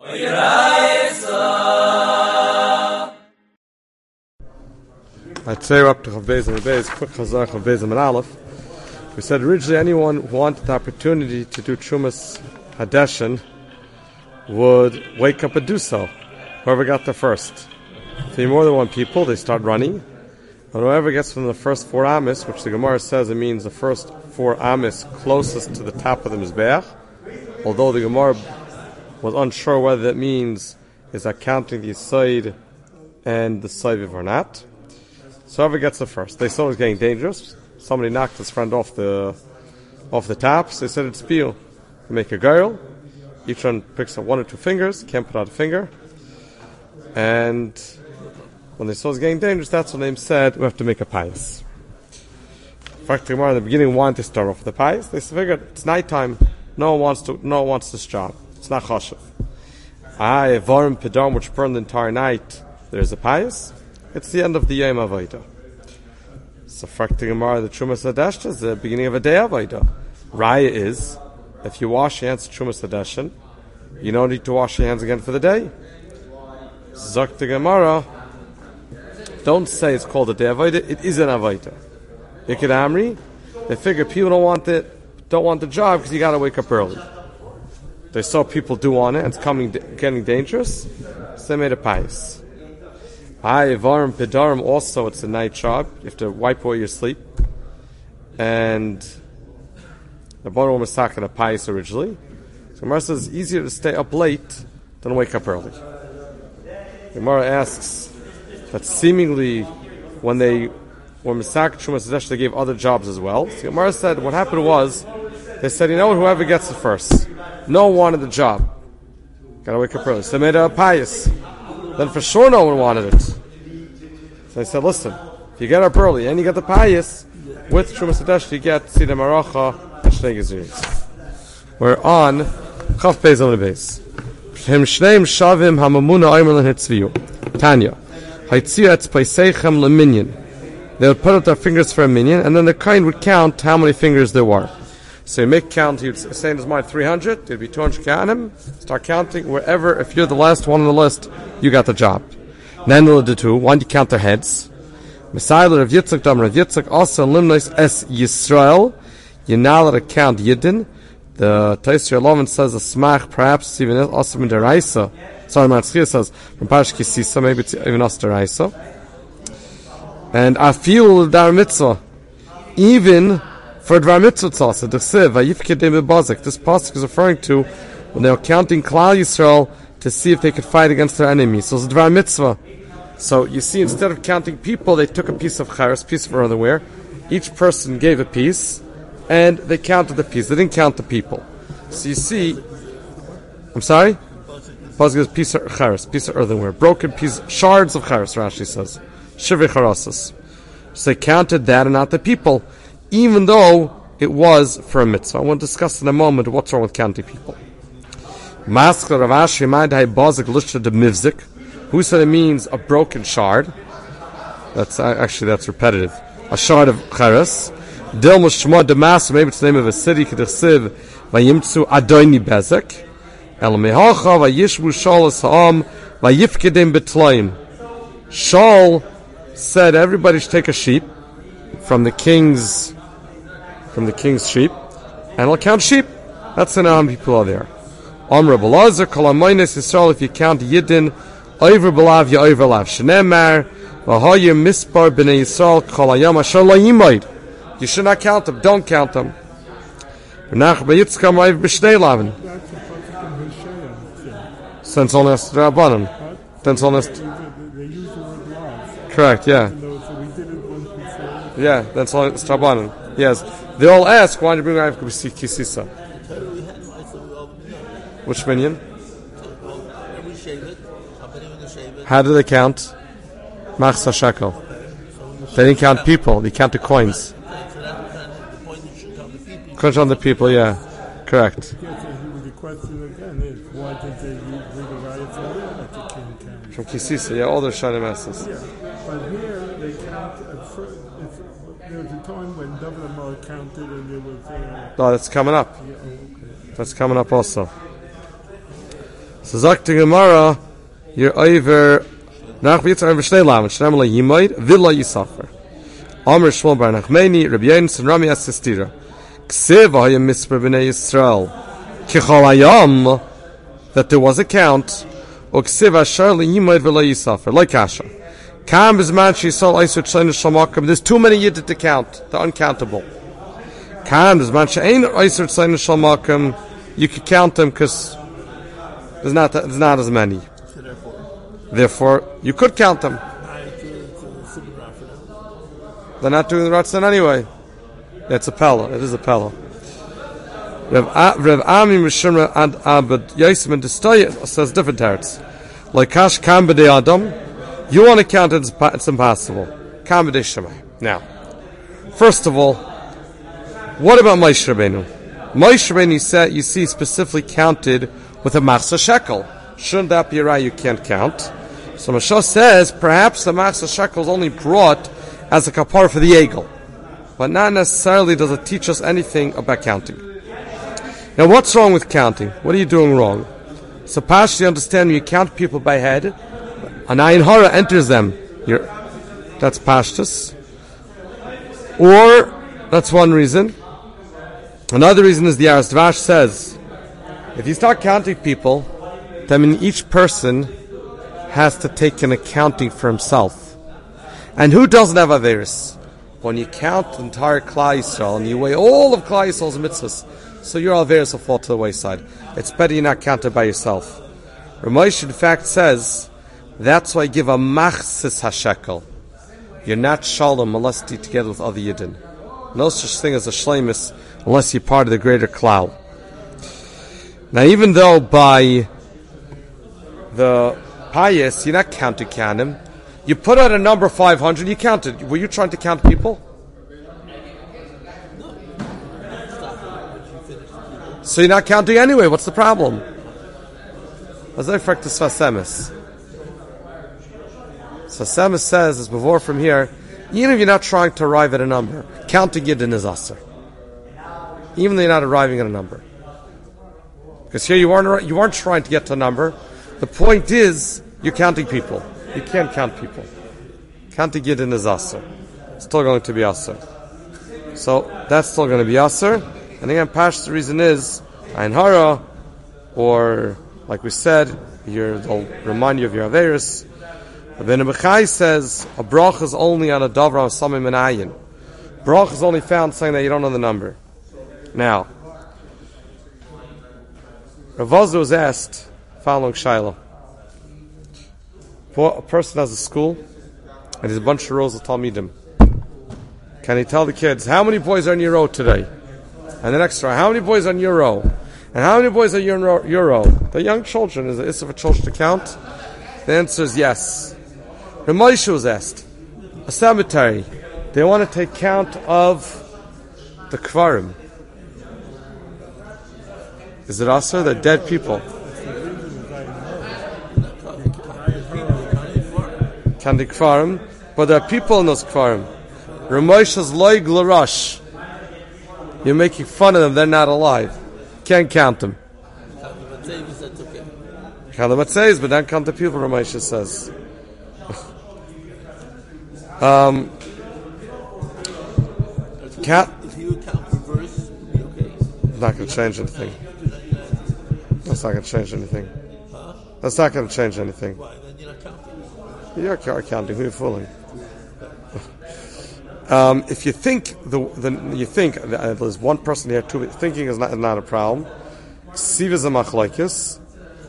I'd say we're up to Chav Beis and Beis, quick Chazar Chav Beis and Aleph. We said originally anyone who wanted the opportunity to do Trumas Hadeshin would wake up and do so. Whoever got there first. If you more than one people, they start running. And whoever gets from the first 4 amis, which the Gemara says it means the first 4 amis closest to the top of the Mizbeach, although the Gemara was unsure whether that means is that counting the Yisaid and the Saiviv or not. So whoever gets the first. They saw it was getting dangerous. Somebody knocked his friend off the tops. They said it's peel. They make a girl. Each one picks up 1 or 2 fingers. Can't put out a finger. And when they saw it was getting dangerous, that's when they said we have to make a pious. In fact, the Gemara in the beginning wanted to start off with the pious. They figured it's nighttime. No one wants this job. It's not chashuv. Varim Pedam, which burned the entire night. There's a pious. It's the end of the Yom Avodah. So, the Gemara, the Trumas Hadeshin is the beginning of a day Avodah. Raya is, if you wash your hands to Trumas Hadeshin, you don't need to wash your hands again for the day. Zok the Gemara, don't say it's called a day Avodah, it is an Avodah. Yikid Amri, they figure people don't want the job because you got to wake up early. They saw people do on it, and it's getting dangerous, so they made a pious. Varim Pedarim, also it's a night job. You have to wipe away your sleep. And the Baruch was talking a pious originally. So Gemara says it's easier to stay up late than wake up early. Gemara asks that seemingly when Misak Trumas Hadeshin, they gave other jobs as well. So Gemara said what happened was they said, you know what, whoever gets it first. No one wanted the job. Gotta wake up early. So they made a pious. Then for sure no one wanted it. So they said, listen, if you get up early and you get the pious, with Trumas Hadeshin you get Sida Maracha and Shnei Gezurim. We're on Chav Beis on the base. Hem Shneim Shavim Hamamuna Aymer L'Hitzviyu. Tanya. Haitziu Etz Paiseichem L'Minyan. They would put out their fingers for a minyan, and then the kind would count how many fingers there were. So you make count, you'd say in his mind 300, there'd be 200 Kahanim, start counting wherever, if you're the last one on the list, you got the job. Then the two, one, you count their heads. Messiah Rav Yitzchak, Dam Rav Yitzchak, also Limnois Es Yisrael, you're now allowed to count Yidden. The Taisir Lovin says a smach, perhaps even also in Deraisa. Sorry, Matzchia says, from Parash Kisisa, maybe it's even also Deraisa. And Afil Dar Mitzvah, even for Dvar Mitzvah Tzasa, the Siv, Vayifkedem Bebazik, this pasuk is referring to when they were counting Klal Yisrael to see if they could fight against their enemies. So it's Dvar Mitzvah. So you see, instead of counting people, they took a piece of charas, piece of earthenware. Each person gave a piece, and they counted the piece. They didn't count the people. So you see, I'm sorry? Pasuk is piece of charas, piece of earthenware, broken piece, shards of charas, Rashi says. Shivri charasas. So they counted that and not the people, even though it was for a mitzvah. I want to discuss in a moment what's wrong with counting people. Maskar Rav Ashi Madai Bazik Lushta de Mivzik. Who said it means a broken shard? That's repetitive. A shard of charas. Dil Mushma Damas, maybe it's the name of a city, Kedechsiv, Vayimtsu Adoni Bezek. El Mehacha Vayishbu Shal Sa'am Vayifkedim Betlaim. Shaul said everybody should take a sheep from the king's sheep, and I'll count sheep. That's the how many people are there. Amr Belazar Kalamaynes Yisrael, if you count Yidden, Over Belav Ya Over Lav Shneemar V'Hayim Mispar B'nei Yisrael Kalayam Asher La Yimayd. You should not count them. Don't count them. V'nach B'Yitzkam Rav B'Shnei Lavin. Since only us Rabbanon. Since only us. Correct. Yeah. Yeah. That's only us Rabbanon. Yes. They all ask, why did you bring Rav Kisisa? Which minion? How do they count? Machsa shekel. They didn't count people, they counted coins. Count on the people, yeah. Correct. The question again is, why did they bring a riot from Kisisa, yeah, all their Shana masses. Yeah, but here they count, there was a time when David Amar counted and there was... No, that's coming up. Yeah, okay. That's coming up also. So sagt die Gemara, you're over, nach wie jetzt over Shnei Lamed, Shnei Lamed Yimoid, Villa Yisafer. Amr Shmuel Bar Nachmeni, Rabbi Yonasan Rami Asistira. Ksiv hayem misper b'nei Yisrael. Kichol hayam, that there was a count, or ksiv asher liyimoid v'lo Yisafer, like Asher. Kam b'zman she'yisol Eisur Tzleinu Shamakim, there's too many yidden to count, they're uncountable. Kam b'zman she'ein Eisur Tzleinu Shamakim, you could count them because there's not as many. Therefore, you could count them. They're not doing the Ratzon anyway. It's a Pella. It is a Pella. Rav Ami Mishimra and Abed Yosem and Destoy says different parts. Like Kash Kam B'dei Adam, you want to count it, it's impossible. Kam B'dei Shemai. Now, first of all, what about Moshe Rabbeinu? Moshe Rabbeinu said, you see, specifically counted with a Machzor Shekel. Shouldn't that be right? You can't count. So Moshe says, perhaps the Machzor Shekel is only brought as a kapar for the egel, but not necessarily does it teach us anything about counting. Now, what's wrong with counting? What are you doing wrong? So, Pashti, you understand when you count people by head, an ayin hara enters them. That's Pashtus. Or, that's one reason. Another reason is the Aras Dvash says, if you start counting people, then each person has to take an accounting for himself. And who doesn't have Averis? When you count the entire Klal Yisrael and you weigh all of Klal Yisrael's mitzvahs, so your Averis will fall to the wayside. It's better you're not counted by yourself. Ramesh in fact says, that's why I give a machsis hashekel. You're not shalom unless you're together with other yidden. No such thing as a shleimus unless you're part of the greater klal. Now, even though by the pious you're not counting canim, you put out a number 500, you counted. Were you trying to count people? So you're not counting anyway. What's the problem? Sfasemis says, as before from here, even if you're not trying to arrive at a number, counting Yidden is Aser. Even though you're not arriving at a number. Because here you aren't trying to get to a number. The point is, you're counting people. You can't count people. Counting Yidden is Aser. It's still going to be Aser. So, that's still going to be Aser. And again, the reason is, Ayin Hara, or, like we said, they'll remind you of your Averis. Rabbeinu Bechai says, a brach is only on a Davra of Samim and Ayin. Brach is only found saying that you don't know the number. Now, Rav Ozer was asked, following Shiloh, a person has a school, and there's a bunch of rows of Talmidim. Can he tell the kids, how many boys are in your row today? And the next row, how many boys are in your row? And how many boys are in your row? The young children, is it Issa for children to count? The answer is yes. Ramosha was asked, a cemetery, they want to take count of the Kvarim. Is it also the dead people? Can the Kvarim? But there are people in those Kvarim. Ramosha's loig l'rosh. You're making fun of them, they're not alive. Can't count them. Count the Matzeis, but don't count the people, Ramosha says. If he would count reverse, it would be okay. Not going to change anything. That's not going to change anything. That's not going to change anything. Why? Then you're not counting. You are counting. Who are you fooling? If you think there's one person here, two, thinking is not a problem. Ksiva is a machlokes.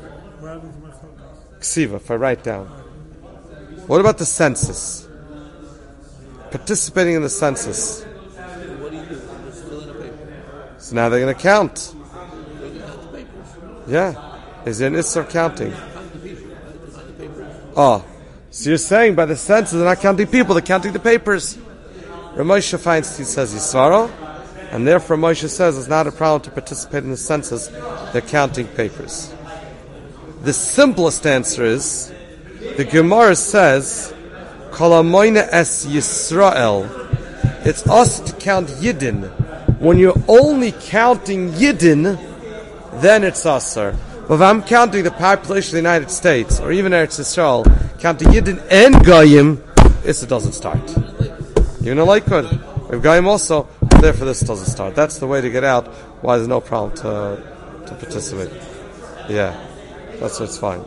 Ksiva, if I write down. What about the census? Participating in the census. What do you do? Just fill in a paper. So now they're going to count. They're going to count the papers. Yeah. Is there an Issur counting? Count the people, right? Count the papers. Oh. So you're saying by the census they're not counting people, they're counting the papers. Ramosha Feinstein says Yisvaro, and therefore Moshe says it's not a problem to participate in the census, they're counting papers. The simplest answer is, the Gemara says, Kol hamoine es Yisrael. It's us to count Yidden. When you're only counting Yidden, then it's Asar. But if I'm counting the population of the United States, or even Eretz Yisrael, counting Yidden and Goyim, it doesn't start. Even a Lakewood. We have Goyim also, therefore this doesn't start. That's the way to get out why there's no problem to participate. Yeah, that's what's fine.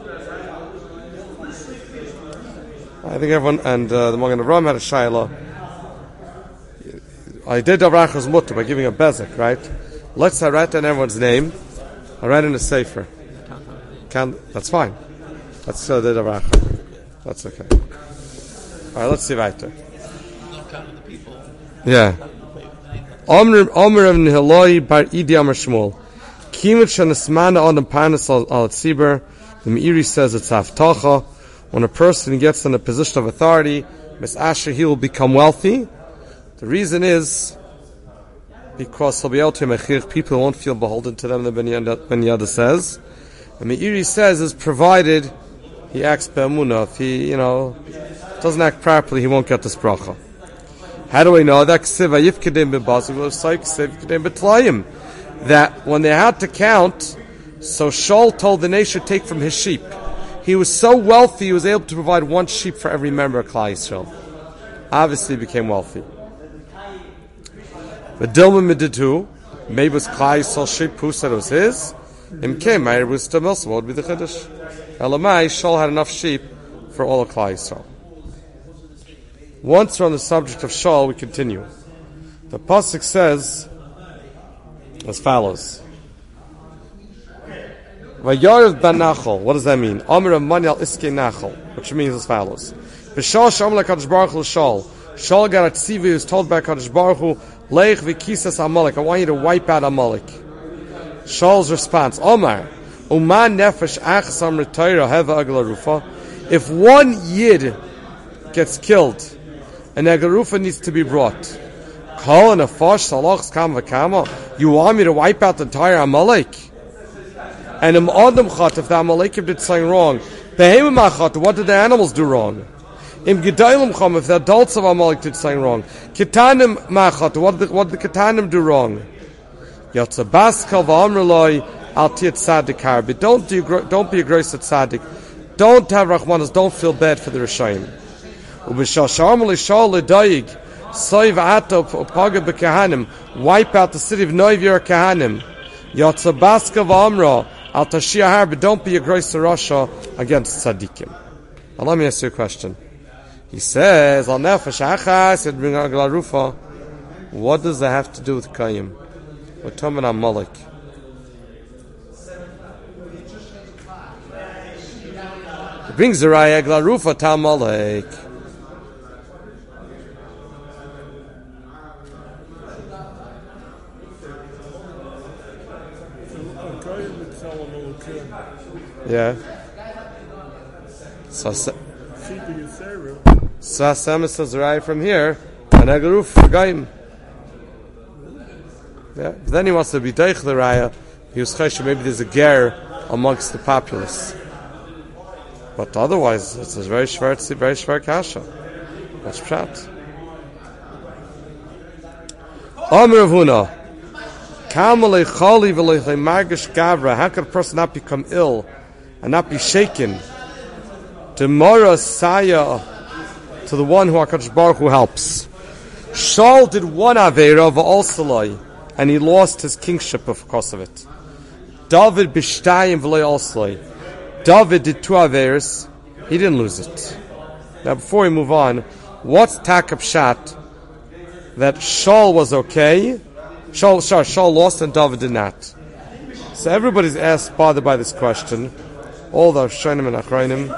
I think everyone, and the Magen Avraham had a shayla. I did Avrachas Mutter by giving a bezek, right? Let's say I write down everyone's name. I write in a sefer. That's fine. That's still the Avrachas. That's okay. All right, let's see weiter. Yeah. Omer of Nehiloi bar Idi Amar Shmuel. Kimet shenesmana on the panis al tzibur. The Meiri says it's haftacha. When a person gets in a position of authority, Miss Asher, he will become wealthy. The reason is because he'll be able to mechir, people won't feel beholden to them, the Ben Yada says. And Meiri says is provided he acts be'emunah. If he, doesn't act properly, he won't get this bracha. How do we know that? That when they had to count, so Shaul told the nation to take from his sheep. He was so wealthy, he was able to provide one sheep for every member of Klal Yisrael. Obviously, he became wealthy. But Dilma Miditu, maybe it was Klal Yisrael sheep who said it was his. Him came, my wisdom also would be the Chiddush. Elamai, Shaul had enough sheep for all of Klal Yisrael. Once we're on the subject of Shaul, we continue. The pasuk says as follows: Vayarav ben Nachal. What does that mean? Amar Amaniel Iske Nachal, which means as follows: V'Shal Shalom LaKadosh Baruch Hu Shaul. Shaul got a tzivi who was told by Kadosh Baruch Hu, Leich v'kisas Amalek. I want you to wipe out Amalek. Shaul's response: Omar, Uman nefesh achas amr Torah heva aglarufa. If one yid gets killed, an agarufa needs to be brought. Kol and a fosh salachs kam v'kama. You want me to wipe out the entire Amalek? And if the Amalekim did something wrong, what did the animals do wrong? If the adults of Amalek did something wrong, what did the Ketanim do wrong? But don't be a gross at tzaddik. Don't have rachmanas. Don't feel bad for the Rishayim. Wipe out the city of Noiv Kahanim. Yatzabaska v'amra al tashia, but don't be a gross Rasha against tzaddikim. Now let me ask you a question. He says, "Al nefesh achas et bring aglarufa." What does that have to do with Kayim? We're talking about Amalek. It brings the raya aglarufa to Amalek. Yeah. So Hashem says right from here, an agaruf for Gaim. Yeah. But then he wants to be deich the raya. He was chesed, maybe there's a ger amongst the populace. But otherwise, it's a very shvar kasha. That's pshat. Amr of Huna. Kamalei chali v'lei margish gavra. How could a person not become ill and not be shaken? Demora saya to the one who HaKadosh Baruch Hu helps. Shaul did one aveira v'olsalai, and he lost his kingship because of it. David b'shtayim v'lei olsalai. David did two aveiras, he didn't lose it. Now before we move on, what's takab shat that Shaul was okay? Shaul lost and David did not. So everybody's bothered by this question. All the Shonim and Achrayim.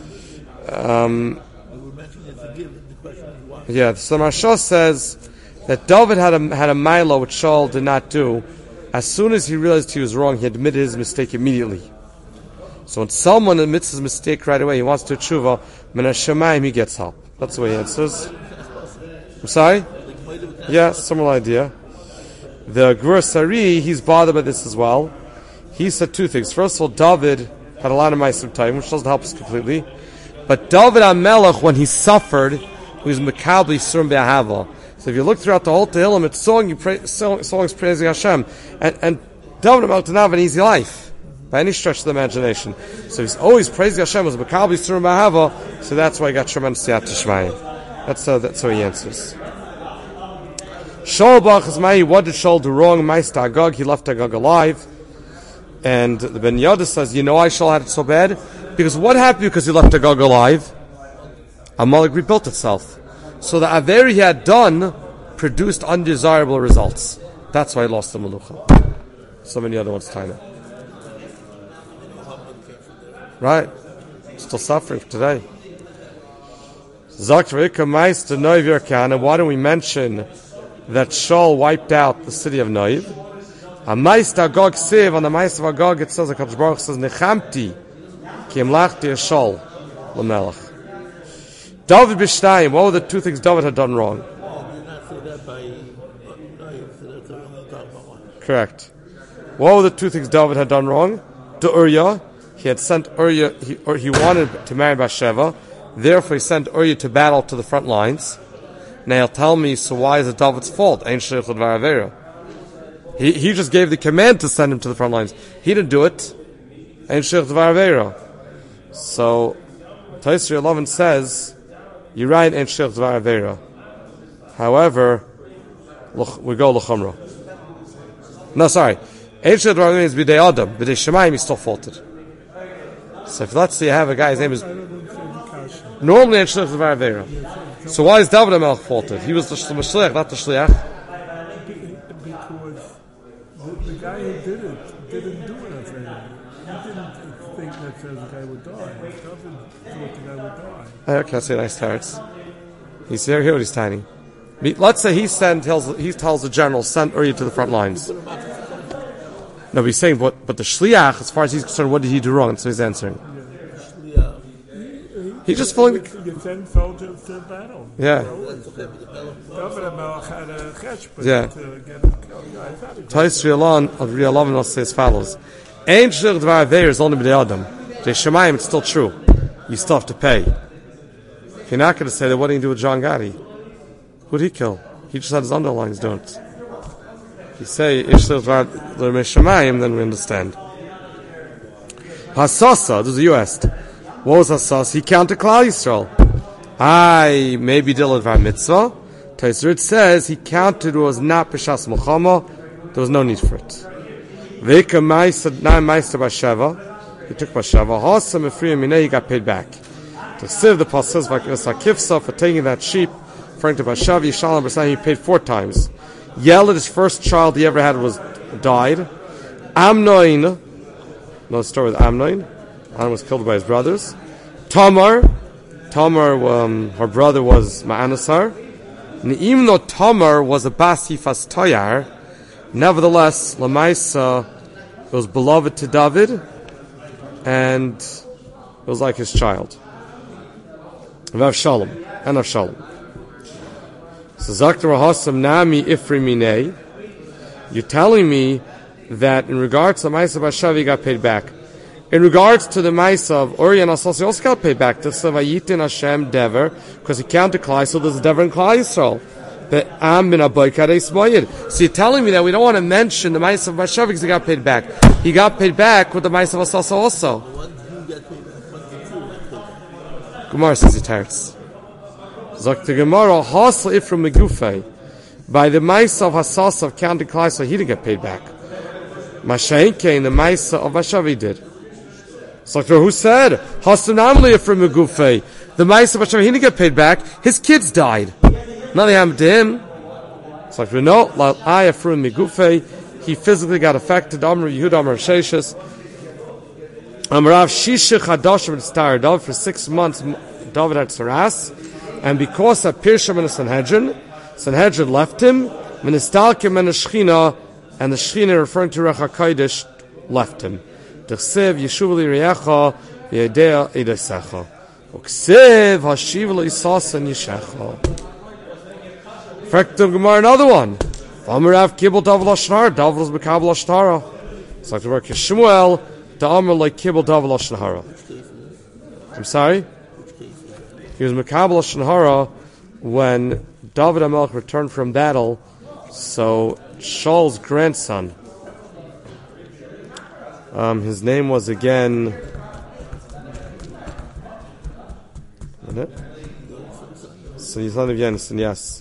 Yeah, so Maharsha says that David had a mila which Shaul did not do. As soon as he realized he was wrong, he admitted his mistake immediately. So when someone admits his mistake right away, he wants to tshuva, min hashamayim, he gets help. That's the way he answers. I'm sorry? Yeah, similar idea. The Gur Sari, he's bothered by this as well. He said two things. First of all, David had a lot of ma'asim time, which doesn't help us completely. But David HaMelech, when he suffered, he was Mekabli Surim Be'ahava. So if you look throughout the whole Tehillim, it's songs praising Hashem. And David HaMelech did not have an easy life. by any stretch of the imagination. So he's always praising Hashem as Makal B'Yisur Mahava, so that's why he got tremendous Siyat Shmayim. That's how he answers. Shaul Bachas Mai, what did Shaul do wrong? Ma'aseh Agag, he left Agag alive. And the Ben Yoda says, why Shaul had it so bad? Because what happened because he left Agag alive? Amalek rebuilt itself. So the Averi he had done produced undesirable results. That's why he lost the Melucha. So many other ones time. Right? Still suffering for today. Why don't we mention that Shaul wiped out the city of Noiv? On the Ma'aseh of Agag it says, HaKadosh Baruch says, Nechamti ki imlachti Shaul l'melech. David b'shtayim, what were the two things David had done wrong? Did not say that by that's correct. What were the two things David had done wrong? To Uriah, he had sent Uriah, he wanted to marry Bathsheba, therefore he sent Uriah to battle to the front lines. Now you'll tell me, so why is it David's fault? Ein sheichut v'avera. He just gave the command to send him to the front lines. He didn't do it. Ein sheichut v'avera. So, Taisri 11 says, you're right, Ein sheichut v'avera. However, we go l'chumra. No, sorry. Ein sheichut v'avera means b'dei Adam. B'dei Shemayim, he's still faulted. So if let's say you have a guy, his name is normally Ein sheichut v'avera. So why is David HaMelech faulted? He was the Mashliach, not the Shliach. Because the guy who did it didn't do anything. He didn't think that the guy would die. David thought the guy would die. Okay, that's a nice starts. He's here what he's tiny. Let's say he tells the general, send Uriah to the front lines. No, but he's saying, but the Shliach, as far as he's concerned, what did he do wrong? So he's answering. He's just following You then fell to battle. Yeah. David HaMelech had a cheshbon Yeah. to get him killed. Tais Rialan of Rialavan will say as follows. Ein sheichut v'avera is only b'dei Adam. B'dei Shemayim, it's still true. You still have to pay. If you're not going to say that, what did he do with John Gotti? Who did he kill? He just had his underlings doing it. If you say Ein sheichut v'avera Shemayim, then we understand. Hasasa, this is you asked. What was Hasas? He counted Klal Yisrael. Maybe Dilad Var Mitzvah. Taisrit says he counted what was not Peshas Mulchama. There was no need for it. Veka Meister Basheva. He took Basheva. Hasam Ephraim Minei, he got paid back. To save the Pasuk Kifsa for taking that sheep, referring to Basheva, Yishalam B'Sayim, he paid 4 times. Yelad, his first child he ever had died. Amnon, no story with Amnon. Amnon was killed by his brothers. Tamar, her brother was Ma'anasar. And even though Tamar was a Basifas Toyar, nevertheless, Lamaisa was beloved to David, and it was like his child. Of Avshalom. So Zakter Hasam Nami Ifrimine, you're telling me that in regards to Maisa Bashav, he got paid back. In regards to the Maisa of Uriah and Asas, he also got paid back. To Savayitin Hashem Dever, because he counted Klai, so there's a Dever in Klai Yisrael. So you're telling me that we don't want to mention the Maisa of Bashav because he got paid back. He got paid back with the Maisa of Asas also. Gemara says he tarts. Zok the Gemara, Hasl Ifram Megufay. By the Maisa of Asas of counted Klai, so he didn't get paid back. Mashainke in the Maisa of Bashav he did. So who said Hasanamli from Megufay? The Maisa Bashav, he didn't get paid back. His kids died. Nothing happened to him. So no, La'aya from Megufay, he physically got affected. Amr Yehuda Amr Sheshis. Amrav Shishich Hadashim and Star David for 6 months. David had Saras, and because of Pirsham and Sanhedrin left him. Ministalkim and the Shechina, and the Shechina referring to Recha Kodesh left him. D'chsev Yeshuv li Reyacha v'yedea Eidesecha. D'chsev Hashiv lo Yisas and Yishecha. Fact of Gemara, another one. Amarav Kibbel David Lashnar. David was Bekabel Lashtara. It's like the work of Shmuel. The Amar like Kibbel David Lashnahara. I'm sorry? He was Mekabel Lashnahara when David HaMelech returned from battle. So Shaul's grandson, His name was again. So he's son of Yenison, yes.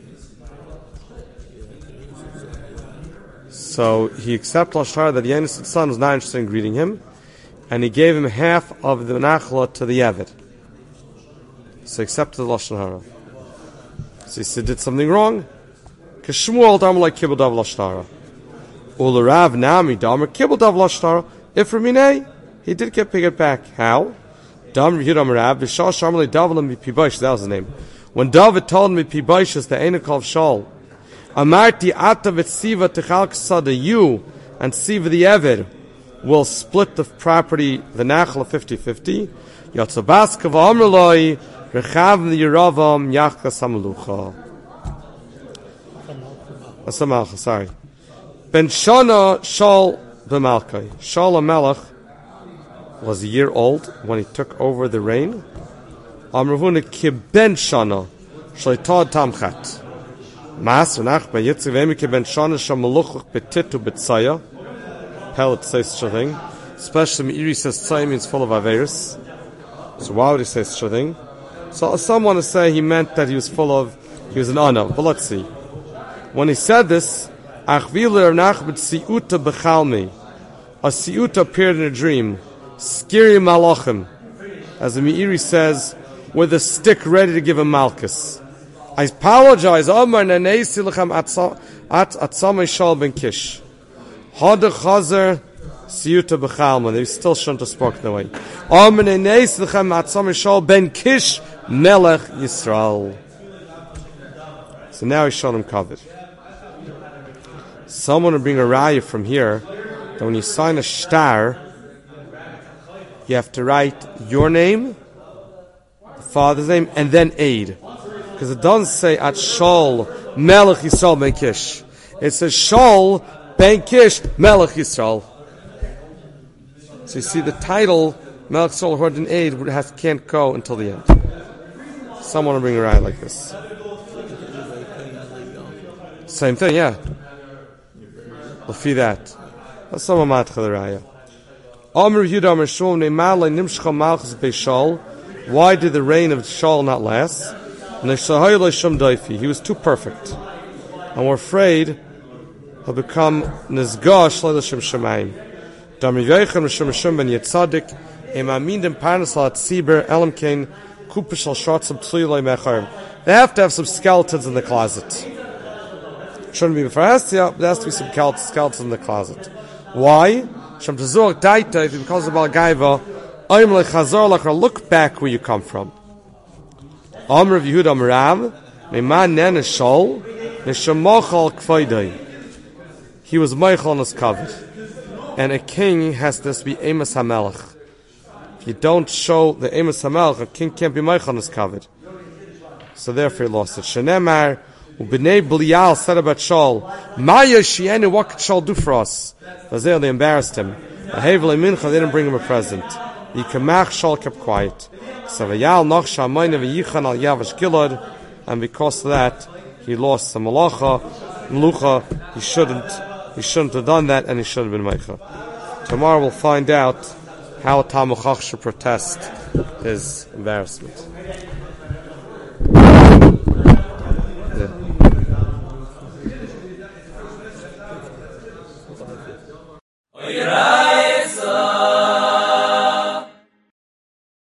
So he accepted Lashon Hara that Yenison's son was not interested in greeting him, and he gave him half of the nachla to the Yevid. So he accepted the Lashon Hara. So he said, did something wrong? Because Shmuel dam like kibbul dav Lashon Hara. Ularav nami damer kibbul dav Lashon Hara. If Raminei, he did get pick it back. How? Dam Yudam Rav v'shal sharmali davlam mipibaish. That was his name. When David told me Pibaishas the Einok of Shaul, Amarti Atavet Siva Techal Sada, you and Siva the Eved will split the property, the Nachla 50-50. Yotzabaska v'amrloi Rechav the Yeravam Yachka Samalucha. Samalcha, sorry. Ben Shana Shaul b'Malkai. Shaul HaMelech was a year old when he took over the reign. Amravuna kiben shana shleitad tamchat. Mas v'nach b'yitziv emi kiben shana shamaluchuch betitu b'tzaya. Pellet says such a thing. Especially Meiri says tzaya means full of averis. So why would he say such a thing? So some want to say he meant that he was an ana. But let's see. When he said this, achviler nach b'tziuta b'chalmi. A siuta appeared in a dream. Skiri malachim. As the Meiri says, with a stick ready to give a malchus. I apologize. Omar naneisi lechem at atzamei shal ben kish. Hada chazer siyuta b'chalma. They still shouldn't have spoken that way. Omar naneisi lechem at atzamei shal ben kish melech Yisrael. So now he's shown him covered. Someone will bring a raya from here that when you sign a shtar, you have to write your name, father's name, and then aid. Because it doesn't say at Shaul Melech Yisrael Ben Kish. It says Shaul Ben Kish Melech Yisrael. So you see the title Melech Yisrael who had an aid can't go until the end. Someone will bring a ride like this. Same thing, yeah. We'll see that. That's some matcha the raya. Amr Yudah Amr Shmuel Ne'malei Nimshcha Malchus Beishal. Why did the reign of Shaul not last? He was too perfect. And we're afraid he'll become Nizgash L'Shem Shemaim. Damri Yoichem L'Shem Hashem Ben Yitzadik Em Amindim Parnas L'At Siber Elam Kain Kupish L'Shatzim Tzui L'I Mecharim. They have to have some skeletons in the closet. Shouldn't be before there has to be some skeletons in the closet. Why? Shem Tazor Daita, if he becomes a Balgaiva, look back where you come from. Amr of Yehuda Amrav, Neman Nen Shol, Neshamochal Kfaidai. He was Meichel on his covet. And a king has to be Amos HaMelech. If you don't show the Amos HaMelech, a king can't be Meichel on his covet. So therefore he lost it. Shenemar, Ubnei Belial said about Shaul, Maya Shienu, what could Shaul do for us? They embarrassed him. They didn't bring him a present. Yikamach Shaul kept quiet. And because of that, he lost the Melucha. He shouldn't have done that, and he should have been Meicha. Tomorrow we'll find out how Tamuchach should protest his embarrassment.